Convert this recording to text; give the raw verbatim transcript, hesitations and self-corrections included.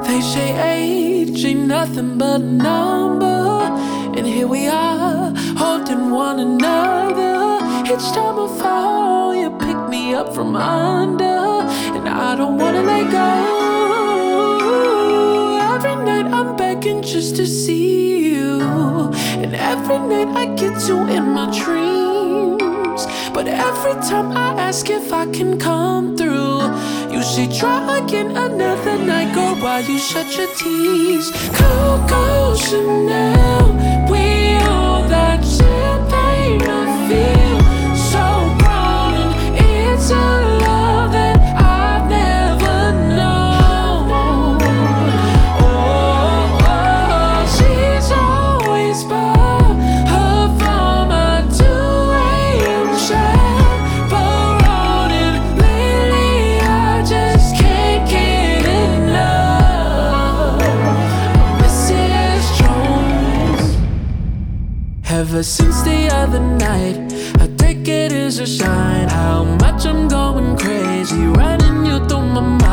They say age ain't nothing but a number, and here we are, holding one another. Each time I fall, you pick me up from under, and I don't wanna let go. Every night I'm begging just to see you, and every night I get you in my dreams. But every time I ask if I can come through, you say try again another night. Girl, why you shut your teeth? Coco Chanel, we all that champagne. I feel so grown, and it's a love that I've never known. Oh, oh, she's always by her from a two a.m. chaperone, and lately I just can't get enough. Missus Jones. Ever since the other night, I take it as a sign how much I'm going crazy, running you through my mind.